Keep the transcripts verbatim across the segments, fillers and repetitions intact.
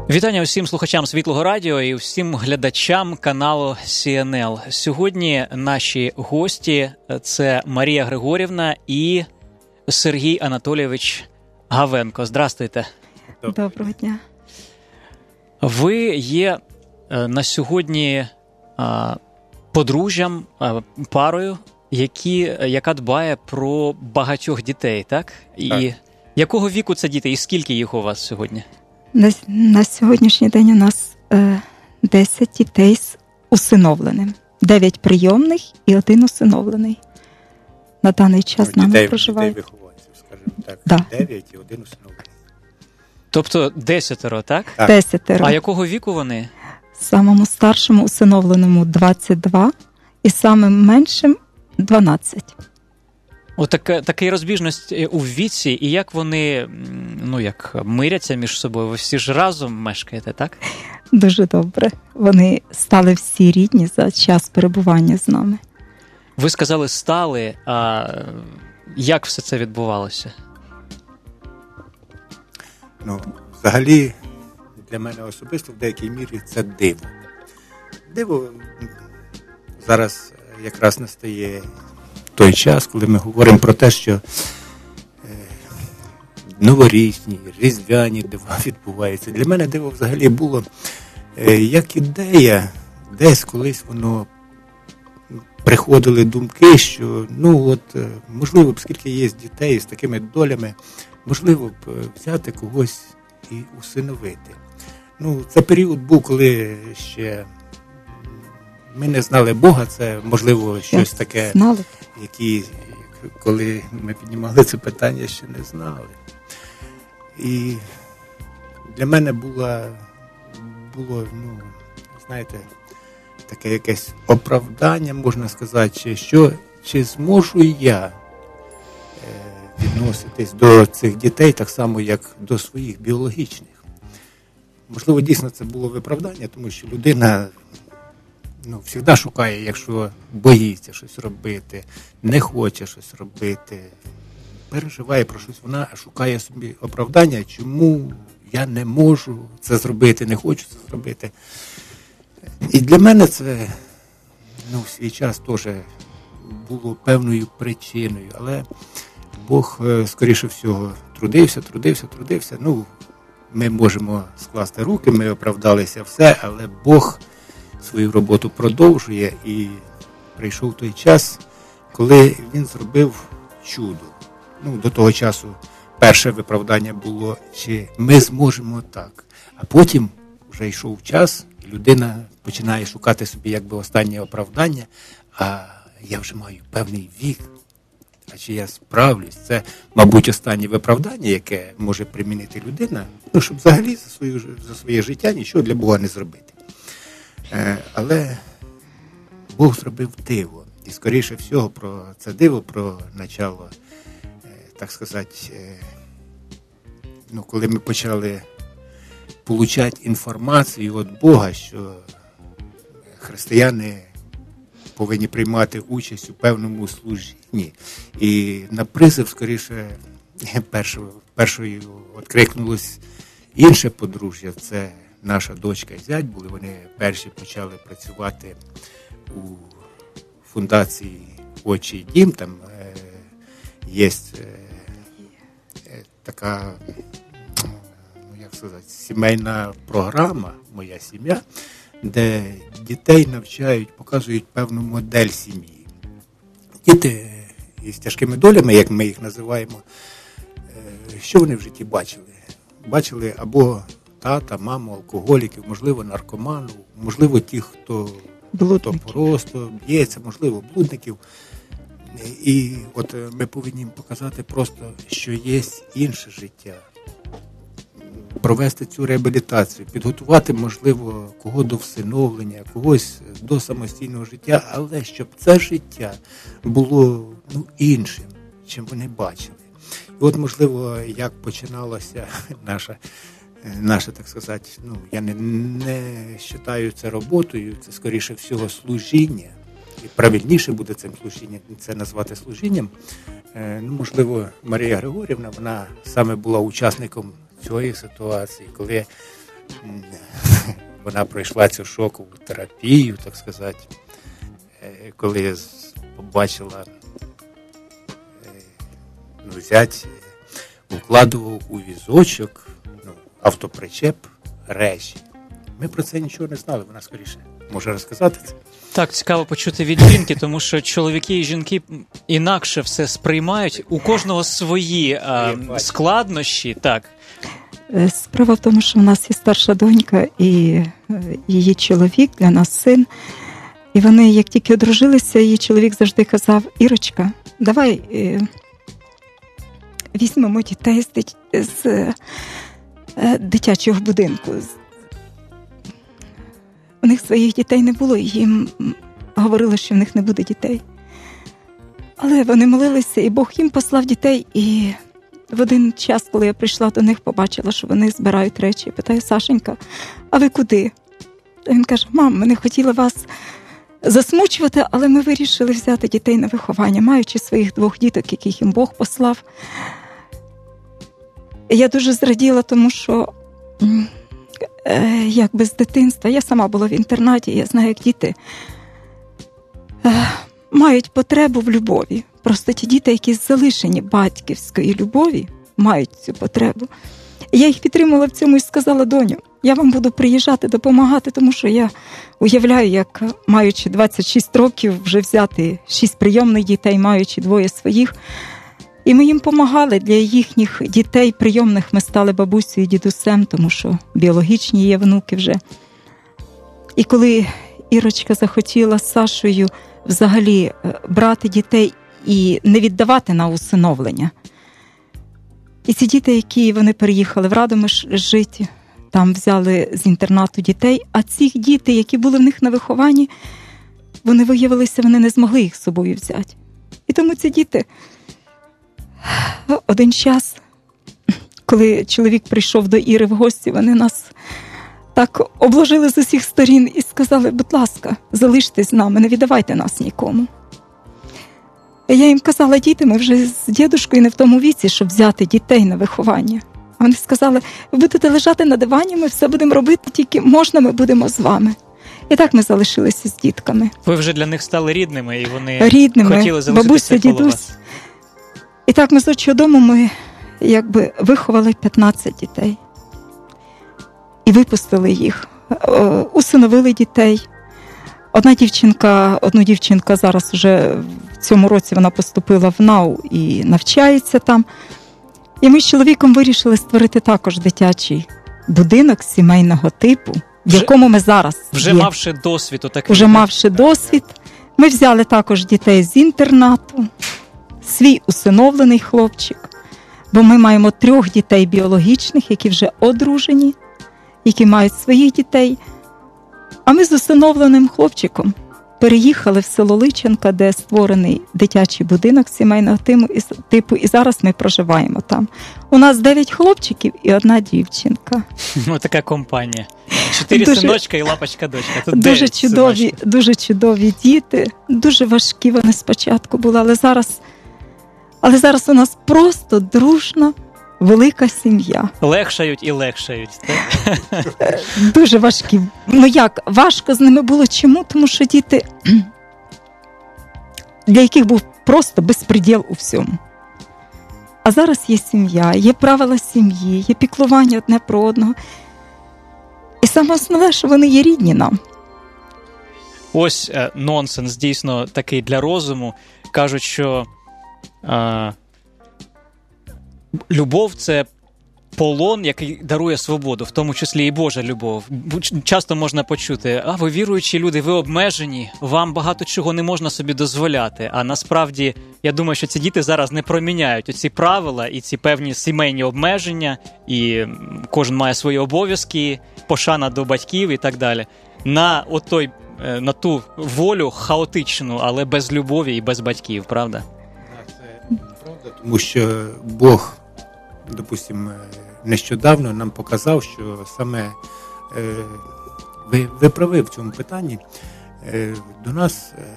Вітання усім слухачам Світлого Радіо і всім глядачам каналу Сі Ен Ел. Сьогодні наші гості – це Марія Григорівна і Сергій Анатолійович Гавенко. Здрастуйте. Доброго дня. Ви є на сьогодні подружжям, парою, які, яка дбає про багатьох дітей, так? І так. Якого віку це діти і скільки їх у вас сьогодні? На, на сьогоднішній день у нас е, десять дітей з усиновленим. дев'ять прийомних і один усиновлений. На даний час з ну, нами дітей, проживають. Дітей вихованців, скажімо так. Да. дев'ять і один усиновлений. Тобто десятеро, так? Так. Десятеро. А якого віку вони? Самому старшому усиновленому двадцять два і самим меншим дванадцять. Отака така розбіжність у віці, і як вони, ну як, миряться між собою? Ви всі ж разом мешкаєте, так? Дуже добре. Вони стали всі рідні за час перебування з нами. Ви сказали стали, а як все це відбувалося? Ну, взагалі, для мене особисто в деякій мірі це диво. Диво зараз якраз настає той час, коли ми говоримо про те, що е, новорічні, різдвяні дива відбуваються. Для мене диво взагалі було е, як ідея, десь колись воно приходили думки, що ну от, е, можливо б, скільки є дітей з такими долями, можливо б взяти когось і усиновити. Ну, це період був, коли ще ми не знали Бога, це, можливо, щось таке, Знали. які, коли ми піднімали це питання, ще не знали. І для мене було, було ну, знаєте, таке якесь оправдання, можна сказати, чи, що, чи зможу я відноситись до цих дітей так само, як до своїх біологічних. Можливо, дійсно це було виправдання, тому що людина ну, завжди шукає, якщо боїться щось робити, не хоче щось робити, переживає про щось, вона шукає собі оправдання, чому я не можу це зробити, не хочу це зробити. І для мене це ну, в свій час теж було певною причиною, але Бог, скоріше всього, трудився, трудився, трудився. Ну, ми можемо скласти руки, ми оправдалися все, але Бог свою роботу продовжує, і прийшов той час, коли він зробив чудо. Ну, до того часу перше виправдання було, чи ми зможемо так. А потім вже йшов час, і людина починає шукати собі якби останнє оправдання, а я вже маю певний вік, а чи я справлюсь? Це, мабуть, останнє виправдання, яке може примінити людина, ну, щоб взагалі за, свою, за своє життя нічого для Бога не зробити. Е, але Бог зробив диво. І, скоріше всього, про це диво, про начало, е, так сказати, е, ну, коли ми почали получати інформацію від Бога, що християни повинні приймати участь у певному служінні. І на призив, скоріше, першою, першою відкрикнулось інше подружжя. Це наша дочка і зять були. Вони перші почали працювати у фундації «Отчий дім». Там е, є е, така, ну, як сказати, сімейна програма «Моя сім'я», де дітей навчають, показують певну модель сім'ї. Діти із тяжкими долями, як ми їх називаємо, що вони в житті бачили? Бачили або тата, маму, алкоголіків, можливо, наркоманів, можливо, тих, хто, хто просто б'ється, можливо, блудників. І от ми повинні їм показати просто, що є інше життя. Провести цю реабілітацію, підготувати, можливо, кого до всиновлення, когось до самостійного життя, але щоб це життя було ну, іншим, чим вони бачили. І от, можливо, як починалося наша, наше, так сказати, ну, я не, не вважаю це роботою, це, скоріше всього, служіння. І правильніше буде цим служінням, це назвати служінням. Ну, можливо, Марія Григорівна, вона саме була учасником цієї ситуації, коли вона пройшла цю шокову терапію, так сказати, коли побачила, ну, зять укладував у візочок, ну, автопричеп, речі. Ми про це нічого не знали, вона скоріше може розказати це. Так, цікаво почути від жінки, тому що чоловіки і жінки інакше все сприймають. У кожного свої а, складнощі, так. Справа в тому, що в нас є старша донька і її чоловік, для нас син. І вони, як тільки одружилися, її чоловік завжди казав: Ірочка, давай е, візьмемо дітей з, дит... з е, дитячого будинку. У них своїх дітей не було, і їм говорили, що в них не буде дітей. Але вони молилися, і Бог їм послав дітей. І в один час, коли я прийшла до них, побачила, що вони збирають речі. Я питаю: Сашенька, а ви куди? А він каже: мам, ми не хотіли вас засмучувати, але ми вирішили взяти дітей на виховання, маючи своїх двох діток, яких їм Бог послав. Я дуже зраділа, тому що якби з дитинства, я сама була в інтернаті, я знаю, як діти мають потребу в любові. Просто ті діти, які залишені батьківської любові, мають цю потребу. І я їх підтримала в цьому і сказала: доню, я вам буду приїжджати, допомагати, тому що я уявляю, як, маючи двадцять шість років, вже взяти шість прийомних дітей, маючи двоє своїх. І ми їм допомагали. Для їхніх дітей прийомних ми стали бабусею і дідусем, тому що біологічні є внуки вже. І коли Ірочка захотіла з Сашою взагалі брати дітей і не віддавати на усиновлення. І ці діти, які вони переїхали в Радомиш жити, там взяли з інтернату дітей, а ці діти, які були в них на вихованні, вони виявилися, вони не змогли їх з собою взяти. І тому ці діти один час, коли чоловік прийшов до Іри в гості, вони нас так обложили з усіх сторін і сказали: будь ласка, залиштесь з нами, не віддавайте нас нікому. І я їм казала: діти, ми вже з дідушкою не в тому віці, щоб взяти дітей на виховання. А вони сказали: ви будете лежати на дивані, ми все будемо робити, тільки можна, ми будемо з вами. І так ми залишилися з дітками. Ви вже для них стали рідними, і вони рідними, хотіли залишитися бабуся, коло дідусь. вас. І так ми з отчого дому ми якби виховали п'ятнадцять дітей. І випустили їх, усиновили дітей. Одна дівчинка, одну дівчинка зараз вже в цьому році вона поступила в НАУ і навчається там. І ми з чоловіком вирішили створити також дитячий будинок сімейного типу, в якому ми зараз Вже є. мавши досвід отакий. Вже мавши досвід. Ми взяли також дітей з інтернату, свій усиновлений хлопчик, бо ми маємо трьох дітей біологічних, які вже одружені, які мають своїх дітей. А ми з усиновленим хлопчиком переїхали в село Личенка, де створений дитячий будинок сімейного типу, і зараз ми проживаємо там. У нас дев'ять хлопчиків і одна дівчинка. Ну, така компанія. Чотири дуже, синочка і лапочка-дочка. Тут дуже чудові, дуже чудові діти, дуже важкі вони спочатку були, але зараз, але зараз у нас просто дружна, велика сім'я. Легшають і легшають. Так? Дуже важкі. Ну як, важко з ними було. Чому? Тому що діти, для яких був просто безпреділ у всьому. А зараз є сім'я, є правила сім'ї, є піклування одне про одного. І саме основне, що вони є рідні нам. Ось е, нонсенс, дійсно, такий для розуму. Кажуть, що е, любов – це полон, який дарує свободу, в тому числі і Божа любов. Часто можна почути: а ви віруючі люди, ви обмежені, вам багато чого не можна собі дозволяти. А насправді, я думаю, що ці діти зараз не проміняють оці правила і ці певні сімейні обмеження, і кожен має свої обов'язки, пошана до батьків і так далі, на отой, на ту волю хаотичну, але без любові і без батьків, правда? Це правда, тому що Бог, допустимо, нещодавно нам показав, що саме е, ви, ви прави в цьому питанні. Е, до нас е,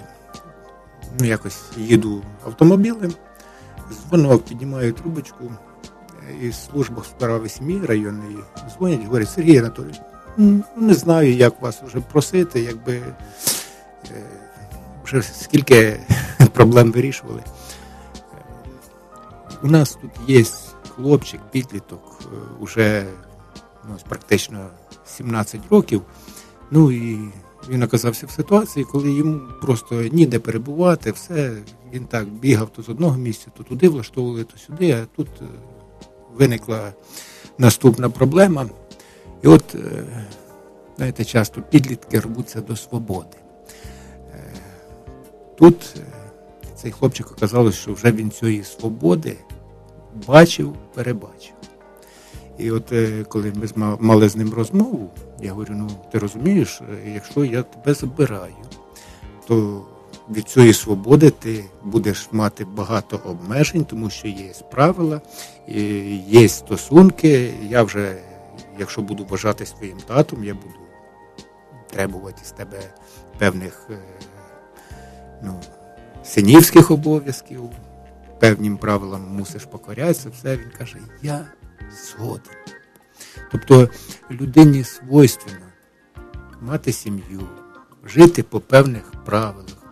ну, якось їду автомобілем, дзвонок, піднімаю трубочку, е, із служби справи сім'ї районної дзвонять, говорять: Сергій Анатолійович, не знаю, як вас вже просити, якби вже скільки проблем вирішували. У нас тут є хлопчик, підліток, уже ну, практично сімнадцять років, ну і він оказався в ситуації, коли йому просто ніде перебувати, все, він так бігав то з одного місця, то туди влаштовували, то сюди, а тут виникла наступна проблема. І от, знаєте, часто підлітки рвуться до свободи. Тут цей хлопчик оказалось, що вже він цієї свободи бачив, перебачив. І от коли ми мали з ним розмову, я говорю: ну, ти розумієш, якщо я тебе забираю, то від цієї свободи ти будеш мати багато обмежень, тому що є правила, є стосунки. Я вже, якщо буду вважати своїм татом, я буду требувати з тебе певних ну, синівських обов'язків, певним правилам мусиш покорятися, все. Він каже: я згоден. Тобто людині свойственно мати сім'ю, жити по певних правилах.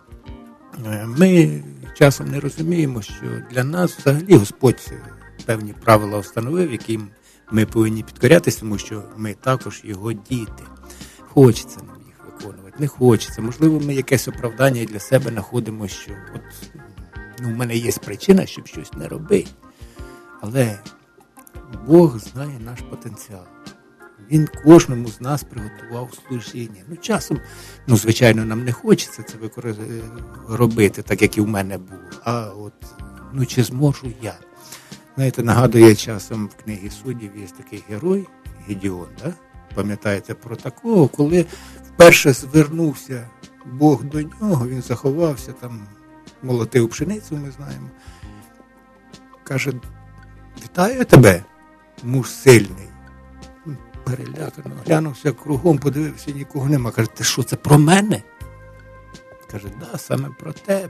Ми часом не розуміємо, що для нас взагалі Господь певні правила встановив, яким ми повинні підкорятися, тому що ми також його діти. Хочеться нам їх виконувати, не хочеться. Можливо, ми якесь оправдання для себе знаходимо, що от, ну, в мене є причина, щоб щось не робити. Але Бог знає наш потенціал. Він кожному з нас приготував служіння. Ну, часом, ну, звичайно, нам не хочеться це викор- робити, так, як і в мене було. А от, ну, чи зможу я? Знаєте, нагадує часом в книгі Суддів є такий герой Гедеон, да? Пам'ятаєте про такого, коли вперше звернувся Бог до нього, він заховався, там молотив пшеницю, ми знаємо. Каже: вітаю тебе, муж сильний. Перелякано, глянувся кругом, подивився, нікого нема. Каже: ти що, це про мене? Каже: да, саме про тебе.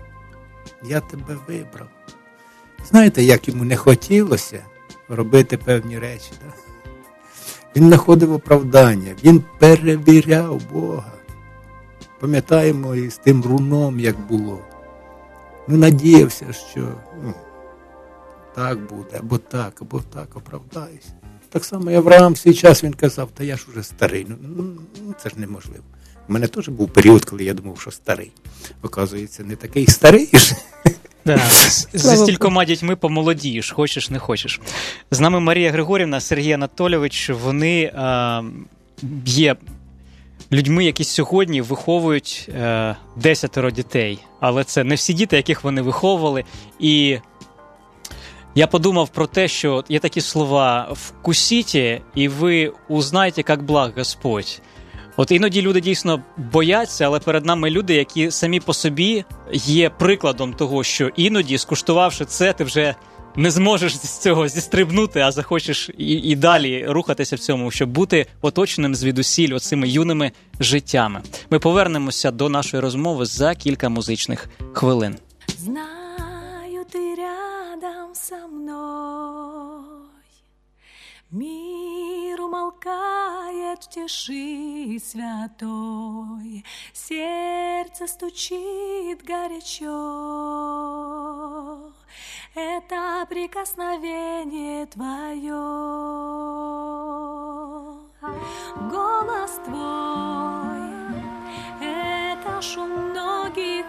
Я тебе вибрав. Знаєте, як йому не хотілося робити певні речі, да? Він знаходив оправдання, він перевіряв Бога. Пам'ятаємо і з тим руном, як було. Ну, надіявся, що ну, так буде, або так, або так, оправдаюся. Так само і Авраам в свій час він казав: та я ж уже старий, ну, ну це ж неможливо. У мене теж був період, коли я думав, що старий. Оказується, не такий старий ж. Да, за стількома дітьми помолодієш, хочеш, не хочеш. З нами Марія Григорівна, Сергій Анатолійович, вони а, є людьми, які сьогодні виховують а, десятеро дітей. Але це не всі діти, яких вони виховували. І я подумав про те, що є такі слова: «Вкусіть, і ви узнаєте, як благ Господь». От іноді люди дійсно бояться, але перед нами люди, які самі по собі є прикладом того, що іноді, скуштувавши це, ти вже не зможеш з цього зістрибнути, а захочеш і, і далі рухатися в цьому, щоб бути оточеним звідусіль оцими юними життями. Ми повернемося до нашої розмови за кілька музичних хвилин. Знаю, ти рядом со мною. Мир умолкает в тиши святой, сердце стучит горячо. Это прикосновение твое, голос твой, это шум многих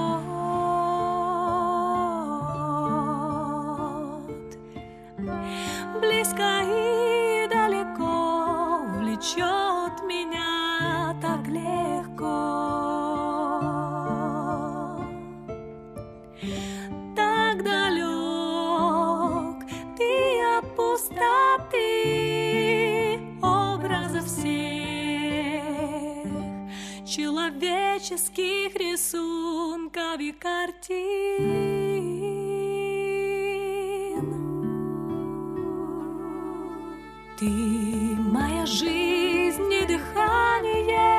вод, близко и далеко влечет меня так легко. Так далек ты от пустоты, образов всех человеческих рисунков и картин. Ты моя жизнь и дыхание,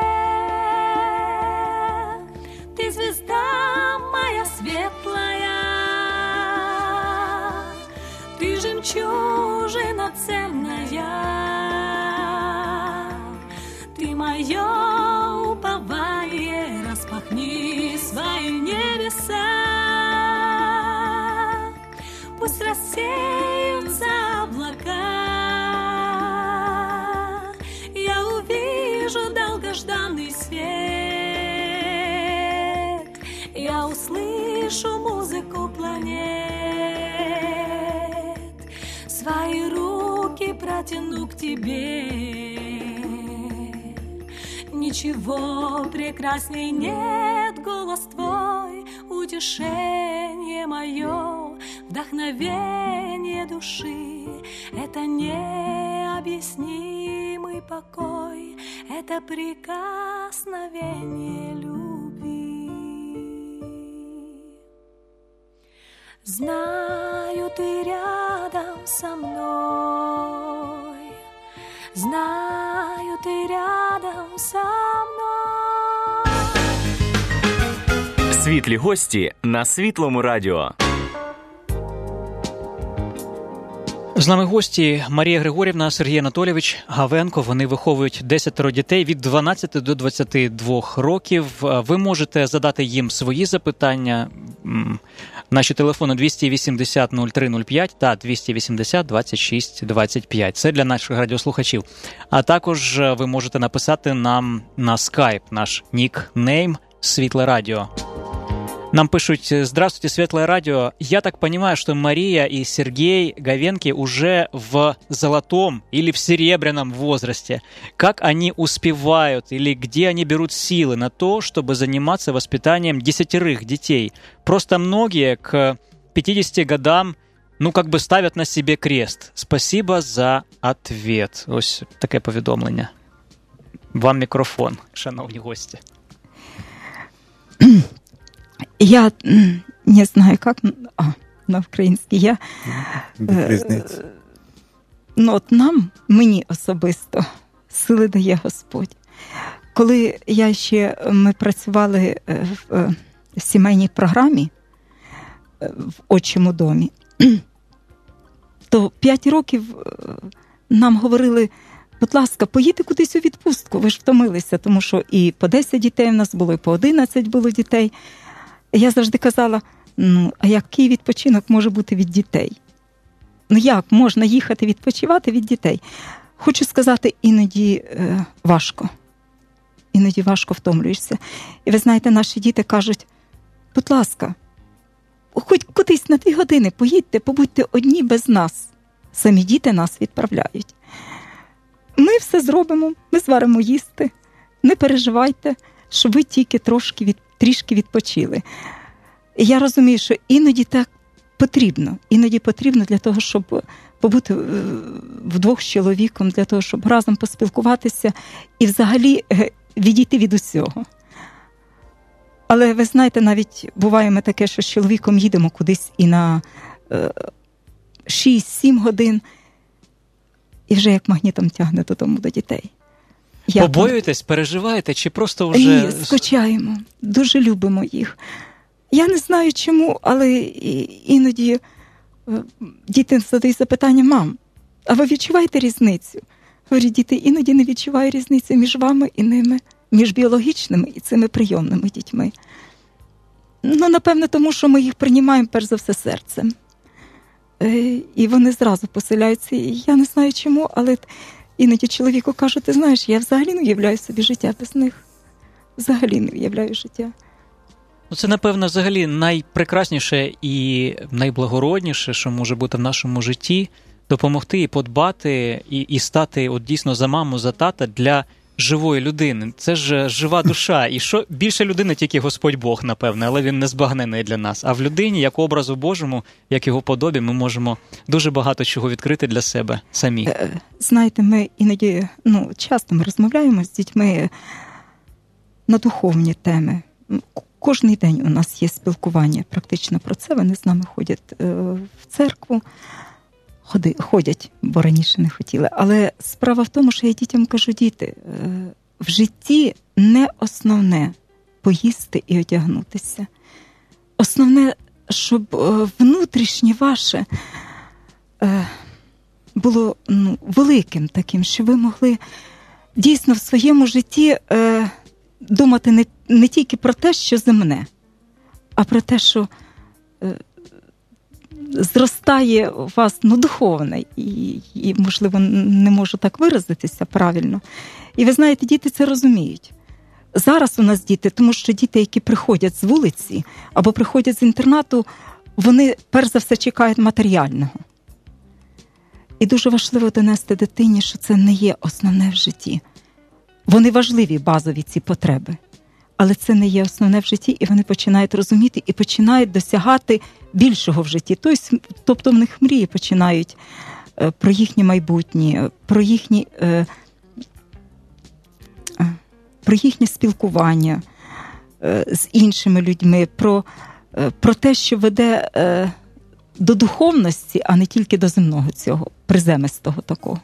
ты звезда моя светлая, ты жемчуг драгоценная, ты мое упование, распахни свои небеса, пусть рассеются облака, я увижу долгожданный свет, я услышу музыку планет, свои руки протяну к тебе. Ничего прекрасней нет, голос твой, утешение мое, вдохновение души. Это необъяснимый покой, это прикосновение любви. Знаю, ты рядом со мной, знаю, ты рядом со мною. Світлі гості на Світлому радіо. З нами гості Марія Григорівна, Сергій Анатолійович Гавенко. Вони виховують десятеро дітей від дванадцяти до двадцяти двох років. Ви можете задати їм свої запитання. Наші телефони двісті вісімдесят нуль три нуль п'ять та двісті вісімдесят двадцять шість двадцять п'ять. Це для наших радіослухачів. А також ви можете написати нам на скайп наш нікнейм «Світле радіо». Нам пишут: «Здравствуйте, Светлое радио. Я так понимаю, что Мария и Сергей Говенки уже в золотом или в серебряном возрасте. Как они успевают или где они берут силы на то, чтобы заниматься воспитанием десятерых детей? Просто многие к пятидесяти годам, ну, как бы ставят на себе крест. Спасибо за ответ». Ось таке повідомлення. Вам мікрофон, шановні гості. Я не знаю, как а, на українській. Я, е, ну, от нам, мені особисто, сили дає Господь. Коли я ще, ми працювали в, в сімейній програмі в «Отчому домі», то п'ять років нам говорили: будь ласка, поїдьте кудись у відпустку, ви ж втомилися, тому що і по десять дітей в нас було, і по одинадцять було дітей. Я завжди казала: ну, а який відпочинок може бути від дітей? Ну, як можна їхати відпочивати від дітей? Хочу сказати, іноді е, важко. Іноді важко втомлюєшся. І ви знаєте, наші діти кажуть: будь ласка, хоч кудись на дві години поїдьте, побудьте одні без нас. Самі діти нас відправляють. Ми все зробимо, ми зваримо їсти. Не переживайте, щоб ви тільки трошки від, трішки відпочили. Я розумію, що іноді так потрібно. Іноді потрібно для того, щоб побути вдвох з чоловіком, для того, щоб разом поспілкуватися і взагалі відійти від усього. Але ви знаєте, навіть буває ми таке, що з чоловіком їдемо кудись і на шість-сім годин, і вже як магнітом тягне додому до дітей. Як побоюєтесь, ми... переживаєте, чи просто вже... Ні, скучаємо, дуже любимо їх. Я не знаю чому, але іноді діти задають запитання: мам, а ви відчуваєте різницю? Говорю: діти, іноді не відчуваю різницю між вами і ними, між біологічними і цими прийомними дітьми. Ну, напевно, тому що ми їх приймаємо перш за все серцем. І вони зразу поселяються. І я не знаю чому, але іноді чоловіку кажу: ти знаєш, я взагалі не уявляю собі життя без них. Взагалі не уявляю життя. Ну, це, напевно, взагалі найпрекрасніше і найблагородніше, що може бути в нашому житті – допомогти і подбати, і, і стати от дійсно за маму, за тата для живої людини. Це ж жива душа. І що більше людини тільки Господь Бог, напевне, але він не збагнений для нас. А в людині, як образу Божому, як його подобі, ми можемо дуже багато чого відкрити для себе самі. Знаєте, ми іноді, ну, часто ми розмовляємо з дітьми на духовні теми. Кожний день у нас є спілкування практично про це. Вони з нами ходять в церкву. Ходи, ходять, бо раніше не хотіли. Але справа в тому, що я дітям кажу: діти, в житті не основне поїсти і одягнутися. Основне, щоб внутрішнє ваше було ну, великим таким, що ви могли дійсно в своєму житті е, думати не, не тільки про те, що земне, а про те, що е, зростає у вас ну, духовне, і, і, можливо, не можу так виразитися правильно. І ви знаєте, діти це розуміють. Зараз у нас діти, тому що діти, які приходять з вулиці або приходять з інтернату, вони перш за все чекають матеріального. І дуже важливо донести дитині, що це не є основне в житті. Вони важливі, базові ці потреби, але це не є основне в житті, і вони починають розуміти і починають досягати більшого в житті. Тобто в них мрії починають про їхнє майбутнє, про їхні, про їхнє спілкування з іншими людьми, про, про те, що веде до духовності, а не тільки до земного цього, приземистого такого.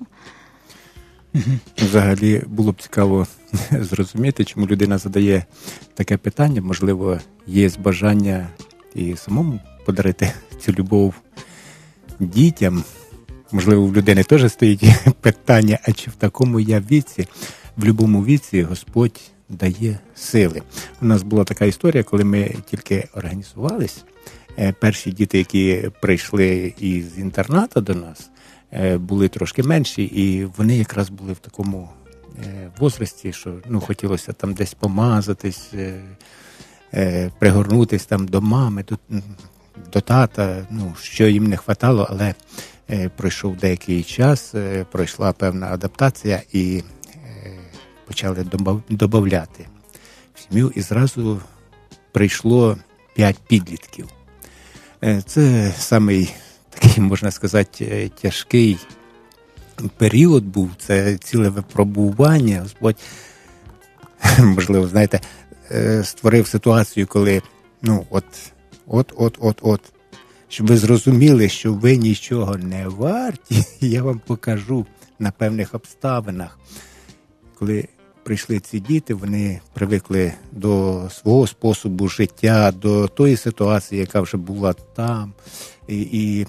Взагалі було б цікаво зрозуміти, чому людина задає таке питання. Можливо, є бажання і самому подарити цю любов дітям. Можливо, в людини теж стоїть питання, а чи в такому я віці? В будь-якому віці Господь дає сили. У нас була така історія, коли ми тільки організувались. Перші діти, які прийшли із інтернату до нас, були трошки менші, і вони якраз були в такому возрасті, що ну, хотілося там десь помазатись, пригорнутись там до мами, до, до тата, ну, що їм не хватало, але пройшов деякий час, пройшла певна адаптація і почали додавати в сім'ю, і зразу прийшло п'ять підлітків. Це самий такий, можна сказати, тяжкий період був, це ціле випробування. Господь, можливо, знаєте, створив ситуацію, коли, ну, от, от, от, от, от, щоб ви зрозуміли, що ви нічого не варті, я вам покажу на певних обставинах. Коли прийшли ці діти, вони привикли до свого способу життя, до тої ситуації, яка вже була там. І, і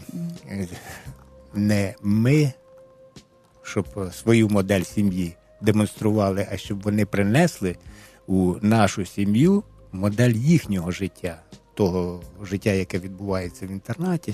не ми, щоб свою модель сім'ї демонстрували, а щоб вони принесли у нашу сім'ю модель їхнього життя, того життя, яке відбувається в інтернаті.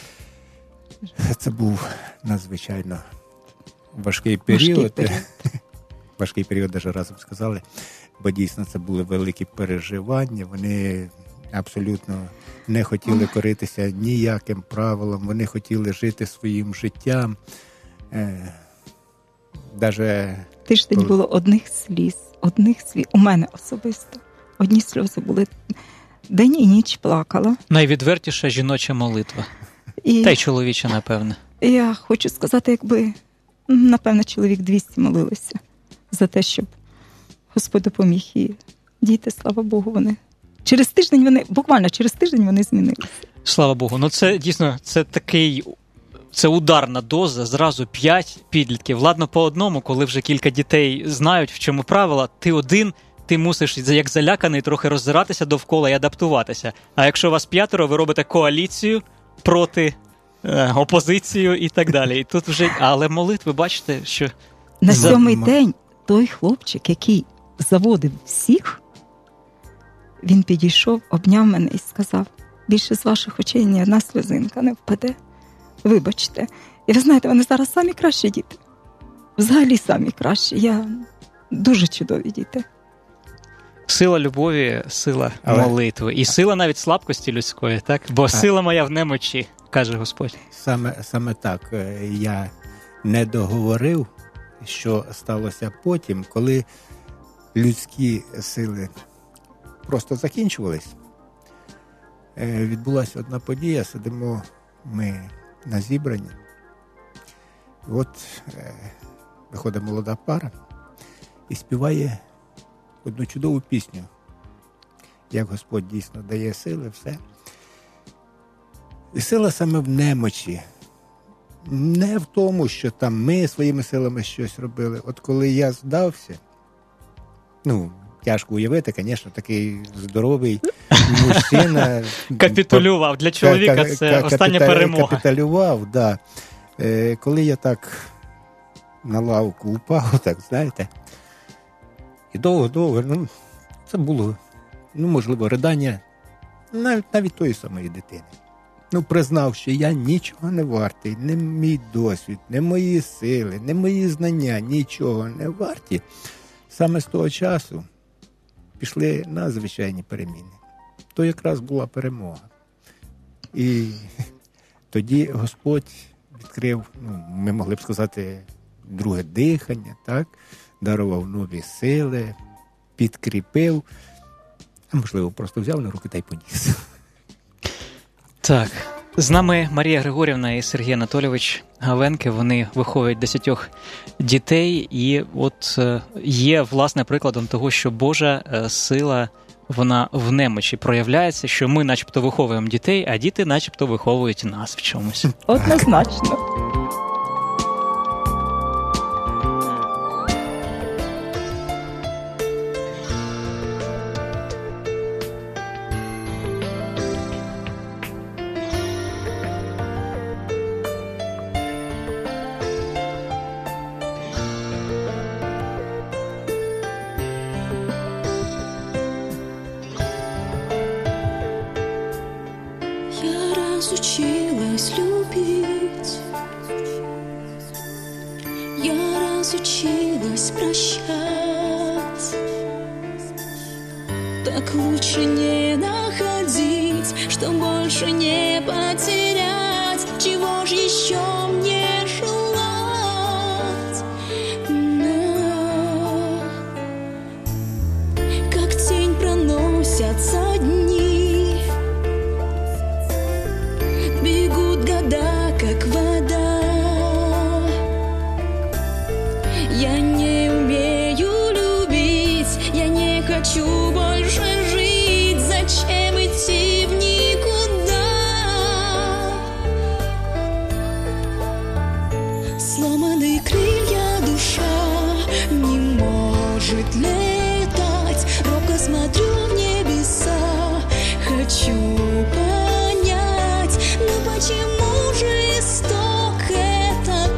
Це був надзвичайно важкий період. Важкий період. Важкий період, навіть разом сказали, бо дійсно це були великі переживання, вони абсолютно не хотіли коритися ніяким правилам, вони хотіли жити своїм життям. Е, даже Тиждень коли... було одних сліз, одних сліз, у мене особисто. Одні сльози були, день і ніч плакала. Найвідвертіша жіноча молитва. І... Та й чоловіча, напевне. Я хочу сказати, якби, напевно, чоловік двісті молилися за те, щоб Господь допоміг. І діти, слава Богу, вони через тиждень вони, буквально через тиждень вони змінилися. Слава Богу. Ну це дійсно, це такий, це ударна доза, зразу п'ять підлітків. Ладно по одному, коли вже кілька дітей знають, в чому правила, ти один, ти мусиш, як заляканий, трохи роззиратися довкола і адаптуватися. А якщо вас п'ятеро, ви робите коаліцію проти е, опозицію і так далі. І тут вже, але молитви, бачите, що... На сьомий день той хлопчик, який заводив всіх, він підійшов, обняв мене і сказав: більше з ваших очей ні одна сльозинка не впаде. Вибачте. І ви знаєте, вони зараз самі кращі діти. Взагалі самі кращі. Я дуже чудові діти. Сила любові, сила Але... молитви. І сила навіть слабкості людської, так? Бо а... сила моя в немочі, каже Господь. Саме, саме так. Я не договорив, що сталося потім, коли людські сили просто закінчувались. Відбулася одна подія, сидимо ми на зібранні. І от виходить молода пара і співає одну чудову пісню. Як Господь дійсно дає сили, все. І сила саме в немочі. Не в тому, що там ми своїми силами щось робили. От коли я здався, ну, тяжко уявити, звісно, такий здоровий мужчина. Капітулював. Для чоловіка це остання перемога. Капітулював, так. Да. Е, коли я так на лавку упав, так, знаєте, і довго-довго, ну, це було, ну, можливо, ридання навіть, навіть тої самої дитини. Ну, признав, що я нічого не вартий, не мій досвід, не мої сили, не мої знання, нічого не варті. Саме з того часу пішли надзвичайні переміни. То якраз була перемога. І тоді Господь відкрив, ну, ми могли б сказати, друге дихання, так? Дарував нові сили, підкріпив, а можливо, просто взяв на руки та й поніс. Так, з нами Марія Григорівна і Сергій Анатолійович Гавенки. Вони виховують десятьох дітей, і от є, власне, прикладом того, що Божа сила, вона в немочі проявляється, що ми начебто виховуємо дітей, а діти начебто виховують нас в чомусь. Однозначно. Разучилась любить, я разучилась прощать. Так лучше не находить, что больше не потерять. Чего ж еще мне желать? Но как тень проносятся дни, бегут года, как вода. Я не умею любить, я не хочу больше жить. Зачем идти в никуда? Сломаны крылья, душа не может летать. Робко смотрю в небеса, хочу понять, но почему жесток этот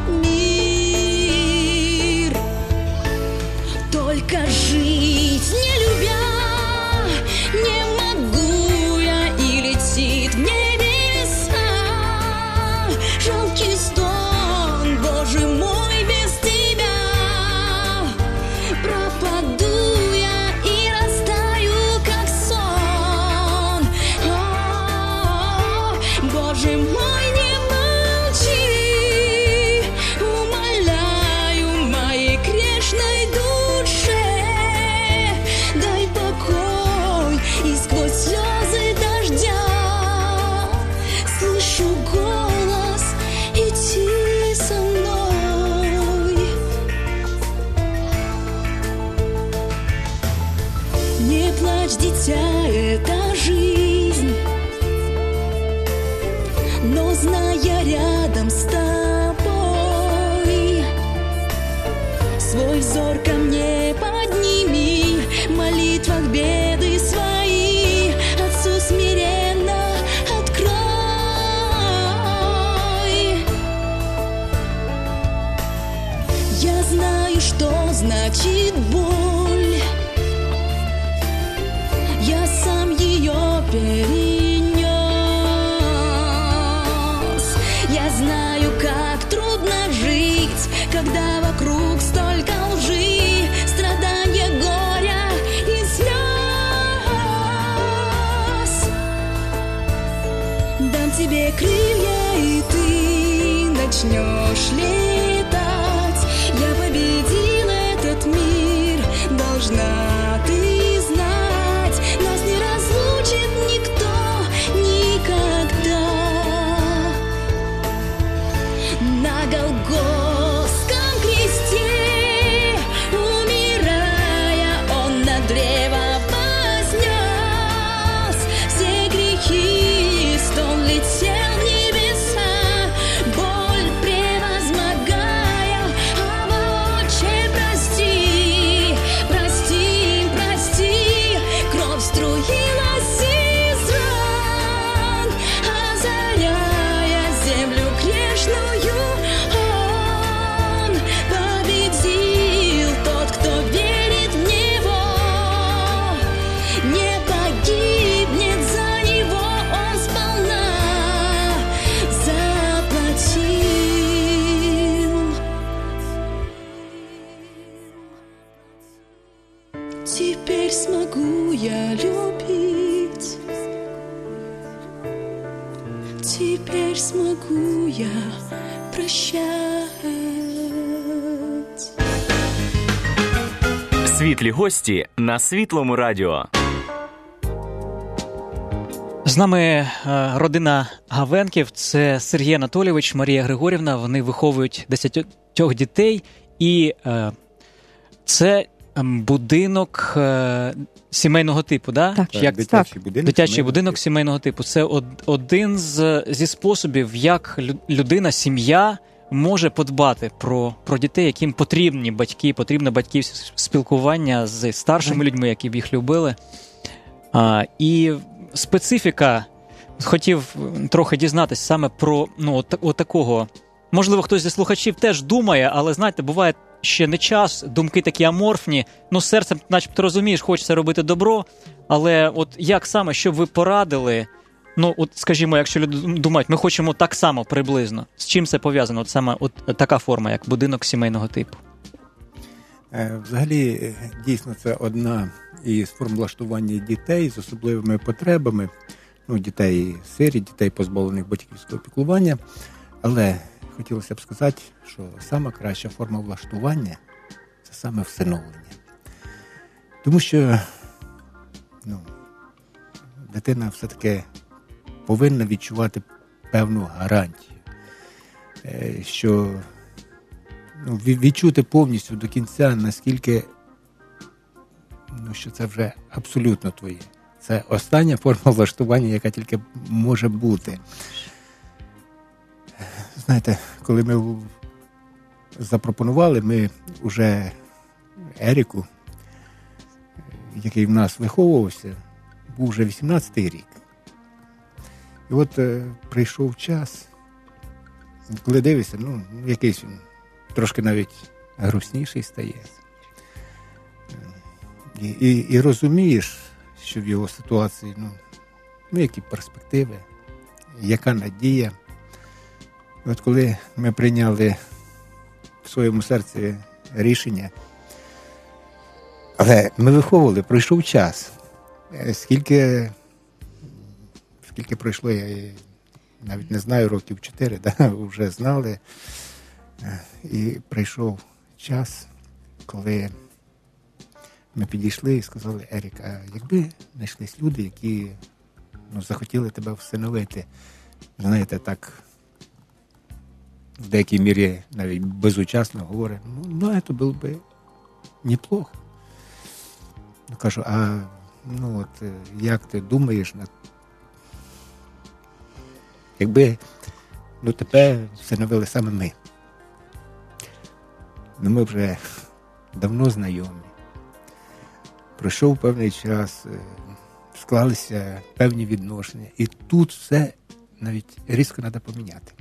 мир? Только жить не любя не могу я, и летит в небеса жалкий стон. Боже мой, без тебя пропаду я и растаю, как сон. О, Боже мой, не молчи, умоляю моей грешной душе, дай покой, и сквозь слезы дождя слышу голос: иди со мной. Не плачь, дитя, это жизнь, но зная рядом с тобой, свой взор ко мне подними, в молитвах беды свои Отцу смиренно открой. Я знаю, что значит боль, я сам ее перенес. Я знаю, как трудно жить, когда вокруг столько лжи, страдания, горя и слез. Дам тебе крылья, и ты начнешь летать. Я победил этот мир, должна ты знать. Нас не разлучит никто никогда. На Голгофском кресте, умирая, он на древо вознес все грехи, стон летел в небеса, боль превозмогая. А, Отче, прости, прости смогу я любить. Теперь смогу я прощать. Світлі гості на Світлому радіо. З нами е, родина Гавенків. Це Сергій Анатолійович, Марія Григорівна. Вони виховують десятьох дітей. І е, це будинок е, сімейного типу, да? Так, Як, дитячий так, будинок, дитячий сімейного будинок типу. сімейного типу. Це од, один з, зі способів, як людина, сім'я може подбати про, про дітей, яким потрібні батьки, потрібне батьківське спілкування з старшими людьми, які б їх любили. А, і специфіка, хотів трохи дізнатися саме про ну, от, от такого. Можливо, хтось зі слухачів теж думає, але, знаєте, буває ще не час, думки такі аморфні, ну, серцем начебто розумієш, хочеться робити добро, але от як саме, що б ви порадили, ну, от, скажімо, якщо люди думають, ми хочемо так само приблизно, з чим це пов'язано, от саме от така форма, як будинок сімейного типу? Взагалі, дійсно, це одна із форм влаштування дітей з особливими потребами, ну, дітей-сиріт, дітей, позбавлених батьківського піклування, але хотілося б сказати, що сама краща форма влаштування – це саме всиновлення. Тому що ну, дитина все-таки повинна відчувати певну гарантію, що ну, відчути повністю до кінця, наскільки ну, що це вже абсолютно твоє. Це остання форма влаштування, яка тільки може бути. Знаєте, коли ми запропонували, ми вже Еріку, який в нас виховувався, був вже вісімнадцятий рік. І от е, прийшов час, коли дивишся, ну, якийсь він трошки навіть грустніший стає. І, і, і розумієш, що в його ситуації, ну, ну, які перспективи, яка надія. От коли ми прийняли в своєму серці рішення, але ми виховували, пройшов час. Скільки, скільки пройшло, я навіть не знаю, років чотири, да, вже знали. І прийшов час, коли ми підійшли і сказали: Ерік, а якби знайшлись люди, які ну, захотіли тебе всиновити, знаєте, так, в деякій мірі навіть безучасно говорить, ну, ну, це було б неплохо. Ну, кажу, а ну, от, як ти думаєш, на... якби ну, тебе всиновили саме ми. Ну, ми вже давно знайомі. Пройшов певний час, склалися певні відношення. І тут все навіть різко треба поміняти.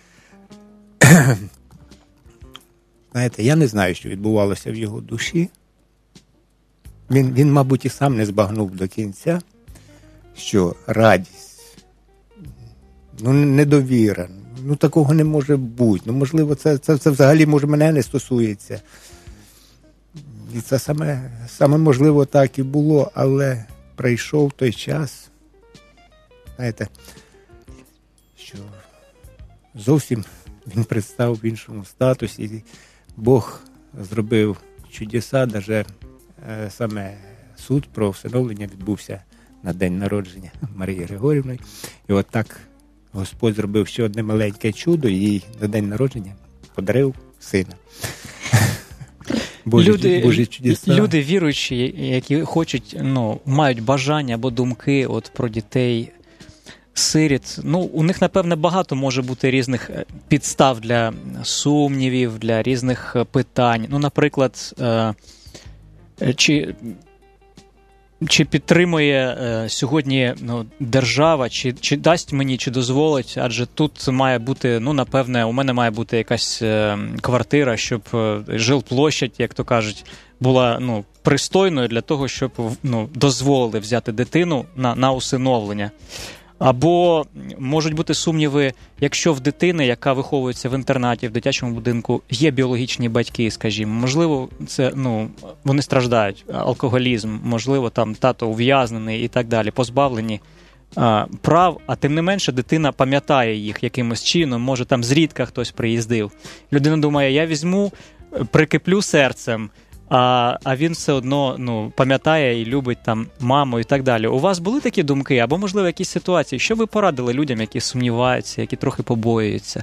Знаєте, я не знаю, що відбувалося в його душі. Він, він, мабуть, і сам не збагнув до кінця, що радість, ну, недовіра, ну, такого не може бути. Ну, можливо, це, це, це взагалі, може, мене не стосується. І це саме, саме можливо так і було, але прийшов той час, знаєте, що зовсім він представ в іншому статусі, і Бог зробив чудеса, навіть е, саме суд про всиновлення відбувся на день народження Марії Григорівни. І от так Господь зробив ще одне маленьке чудо, і їй на день народження подарив сина. Божі, люди, Божі чудеса. Люди віруючі, які хочуть, ну, мають бажання або думки от про дітей сиріт, ну, у них, напевне, багато може бути різних підстав для сумнівів, для різних питань. Ну, наприклад, е, чи, чи підтримує е, сьогодні ну, держава, чи, чи дасть мені, чи дозволить, адже тут має бути, ну, напевне, у мене має бути якась е, квартира, щоб е, жилплощадь, як то кажуть, була, ну, пристойною для того, щоб, ну, дозволили взяти дитину на, на усиновлення. Або можуть бути сумніви, якщо в дитини, яка виховується в інтернаті, в дитячому будинку, є біологічні батьки, скажімо, можливо, це, ну, вони страждають, алкоголізм, можливо, там тато ув'язнений і так далі, позбавлені а, прав, а тим не менше дитина пам'ятає їх якимось чином, може там зрідка хтось приїздив. Людина думає, я візьму, прикиплю серцем, А, а він все одно, ну, пам'ятає і любить там маму і так далі. У вас були такі думки? Або, можливо, якісь ситуації? Що ви порадили людям, які сумніваються, які трохи побоюються?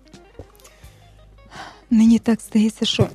Мені так здається, що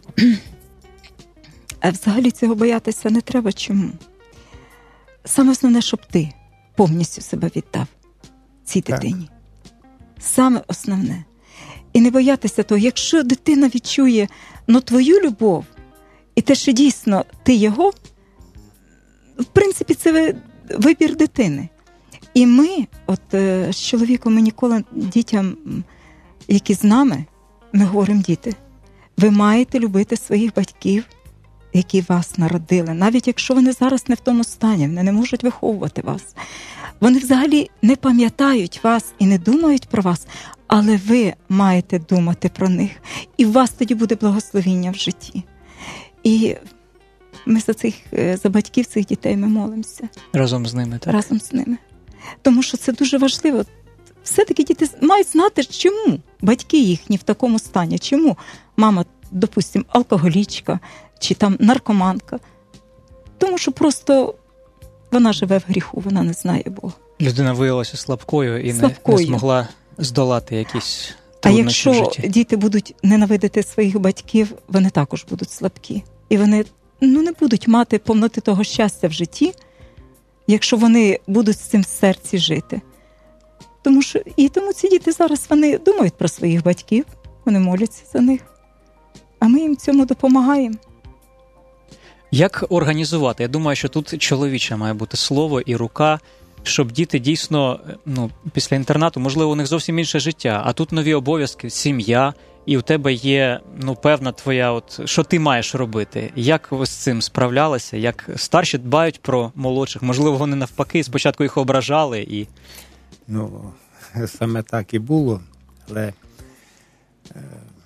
взагалі цього боятися не треба. Чому? Саме основне, щоб ти повністю себе віддав цій дитині. Саме основне. І не боятися того, якщо дитина відчує, ну, твою любов, і те, що дійсно ти його, в принципі, це вибір дитини. І ми, от з чоловіком, ми ніколи дітям, які з нами, ми говоримо, діти, ви маєте любити своїх батьків, які вас народили, навіть якщо вони зараз не в тому стані, вони не можуть виховувати вас. Вони взагалі не пам'ятають вас і не думають про вас, але ви маєте думати про них. І у вас тоді буде благословіння в житті. І ми за цих, за батьків цих дітей ми молимося. Разом з ними, так? Разом з ними. Тому що це дуже важливо. Все-таки діти мають знати, чому батьки їхні в такому стані. Чому мама, допустимо, алкоголічка чи там наркоманка. Тому що просто вона живе в гріху, вона не знає Бога. Людина виявилася слабкою і слабкою. Не, не змогла здолати якісь А труднощі в якщо житті. Діти будуть ненавидити своїх батьків, вони також будуть слабкі. І вони, ну, не будуть мати повноти того щастя в житті, якщо вони будуть з цим в серці жити. Тому що, і тому ці діти зараз, вони думають про своїх батьків, вони моляться за них, а ми їм цьому допомагаємо. Як організувати? Я думаю, що тут чоловіче має бути слово і рука, щоб діти дійсно, ну, після інтернату, можливо, у них зовсім інше життя, а тут нові обов'язки, сім'я, і у тебе є, ну, певна твоя, от, що ти маєш робити. Як ви з цим справлялися? Як старші дбають про молодших? Можливо, вони навпаки спочатку їх ображали і... Ну, саме так і було, але е,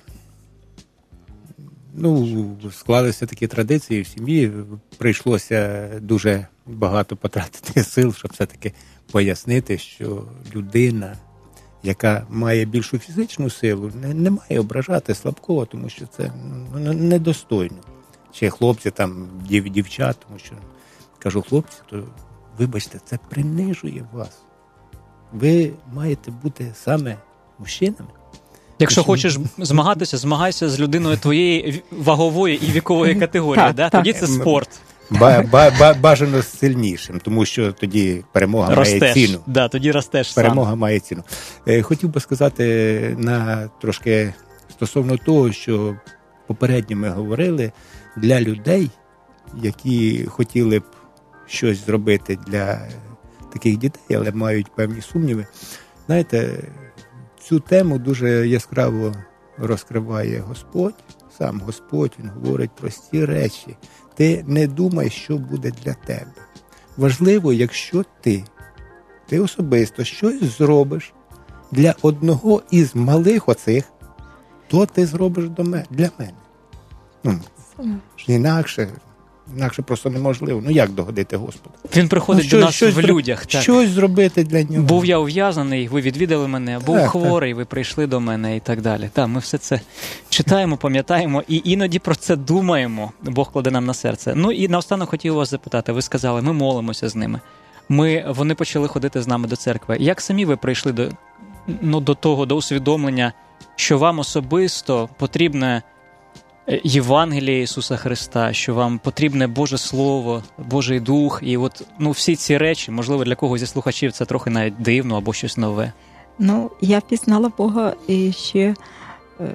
ну, склалися такі традиції в сім'ї, прийшлося дуже багато потратити сил, щоб все-таки пояснити, що людина, яка має більшу фізичну силу, не, не має ображати слабкого, тому що це, ну, недостойно. Чи хлопці, там, дів, дівчат, тому що, кажу, хлопці, то, вибачте, це принижує вас. Ви маєте бути саме мужчинами. Якщо Мужчини. хочеш змагатися, змагайся з людиною твоєї вагової і вікової категорії. Так, да? так. Тоді це спорт. Ба, ба, ба, бажано сильнішим, тому що тоді перемога Ростеш. має ціну. Да, тоді ростеш Перемога сам. має ціну. Е, хотів би сказати на трошки стосовно того, що попередньо ми говорили, для людей, які хотіли б щось зробити для таких дітей, але мають певні сумніви. Знаєте, цю тему дуже яскраво розкриває Господь. Сам Господь, Він говорить прості речі. Ти не думай, що буде для тебе. Важливо, якщо ти, ти особисто щось зробиш для одного із малих оцих, то ти зробиш до мене, для мене. Ну, інакше, інакше просто неможливо. Ну як догодити Господу? Він приходить Ну, що, до нас щось, в людях. Так. Щось зробити для нього. Був я ув'язаний, ви відвідали мене, був Так, хворий, ви прийшли до мене і так далі. Так, ми все це читаємо, пам'ятаємо і іноді про це думаємо. Бог кладе нам на серце. Ну і наостанок хотів вас запитати. Ви сказали, ми молимося з ними. Ми, вони почали ходити з нами до церкви. Як самі ви прийшли до, ну, до того, до усвідомлення, що вам особисто потрібне Євангеліє Ісуса Христа, що вам потрібне Боже Слово, Божий Дух, і от, ну, всі ці речі, можливо, для когось зі слухачів це трохи навіть дивно або щось нове. Ну, я пізнала Бога і ще, е,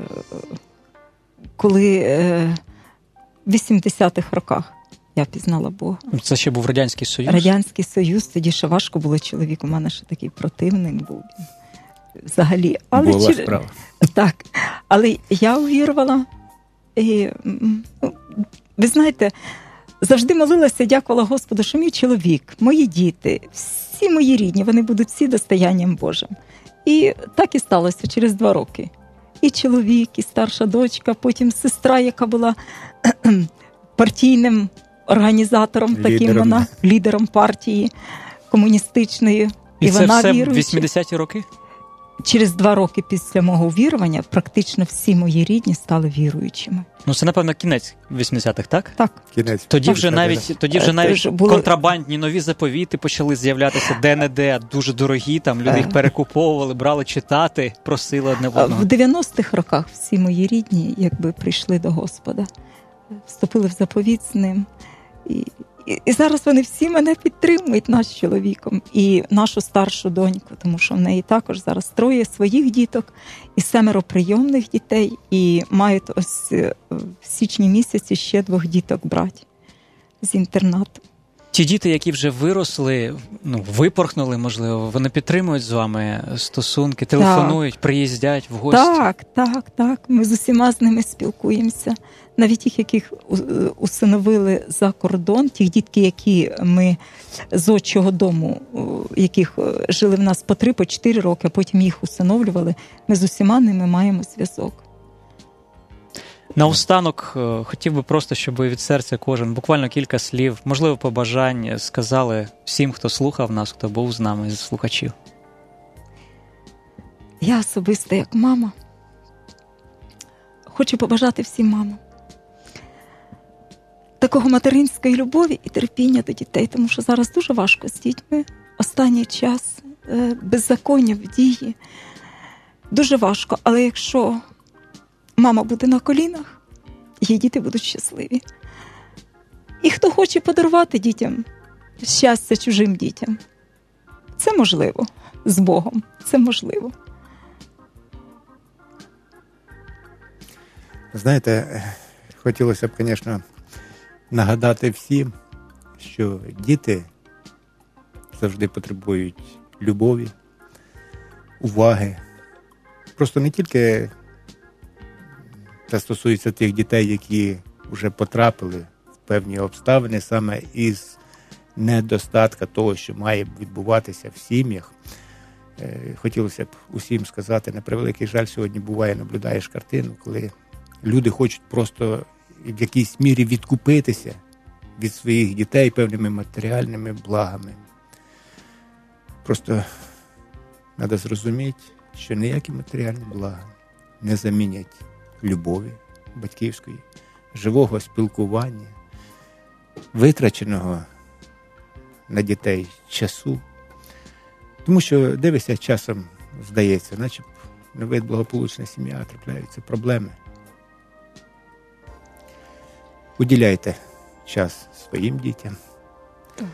коли е, в вісімдесятих роках я пізнала Бога. Це ще був Радянський Союз? Радянський Союз, тоді ще важко було чоловік, у мене ще такий противник був. Взагалі. Але Була чи... справа. Так, але я увірувала. І, ну, ви знаєте, завжди молилася, дякувала Господу, що мій чоловік, мої діти, всі мої рідні, вони будуть всі достоянням Божим. І так і сталося через два роки. І чоловік, і старша дочка, потім сестра, яка була партійним організатором, Лідером. таким вона, лідером партії комуністичної. І, І це вона все в віруюча. вісімдесяті роки? Через два роки після мого вірування практично всі мої рідні стали віруючими. Ну, це, напевно, кінець вісімдесятих, так? Так. Кінець. Тоді вже Так, навіть, так. тоді вже Е, навіть тож були- контрабандні нові заповіти почали з'являтися де-не-де, дуже дорогі, там люди їх перекуповували, брали читати, просили одне в А одного. в дев'яностих роках всі мої рідні якби прийшли до Господа, вступили в заповіт з ним. І, і, і зараз вони всі мене підтримують, нас з чоловіком, і нашу старшу доньку, тому що в неї також зараз троє своїх діток і семеро прийомних дітей, і мають ось е, в січні місяці ще двох діток брати з інтернату. Ті діти, які вже виросли, ну, випорхнули, можливо, вони підтримують з вами стосунки, телефонують, приїздять в гості. Так, так, так. Ми з усіма з ними спілкуємося. Навіть тих, яких усиновили за кордон, тих дітки, які ми з отчого дому, яких жили в нас по три, по чотири роки, а потім їх усиновлювали, ми з усіма ними маємо зв'язок. Наостанок е, хотів би просто, щоб ви від серця кожен, буквально кілька слів, можливо, побажань сказали всім, хто слухав нас, хто був з нами, з слухачів. Я особисто, як мама, хочу побажати всім мамам такого материнської любові і терпіння до дітей, тому що зараз дуже важко з дітьми. Останній час е, беззаконня в дії. Дуже важко, але якщо мама буде на колінах, її діти будуть щасливі. І хто хоче подарувати дітям щастя чужим дітям, це можливо. З Богом це можливо. Знаєте, хотілося б, звісно, нагадати всім, що діти завжди потребують любові, уваги. Просто не тільки це стосується тих дітей, які вже потрапили в певні обставини, саме із недостатка того, що має відбуватися в сім'ях. Хотілося б усім сказати, на превеликий жаль, сьогодні буває, наблюдаєш картину, коли люди хочуть просто в якійсь мірі відкупитися від своїх дітей певними матеріальними благами. Просто треба зрозуміти, що ніякі матеріальні блага не замінять любові батьківської, живого спілкування, витраченого на дітей часу. Тому що, дивишся, часом здається, наче на вид благополучна сім'я, трапляються проблеми. Уділяйте час своїм дітям. Так.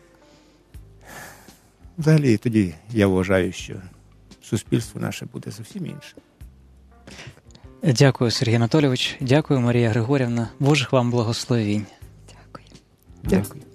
Взагалі, тоді я вважаю, що суспільство наше буде зовсім інше. Дякую, Сергій Анатолійович. Дякую, Марія Григорівна. Божих вам благословінь. Дякую. Дякую.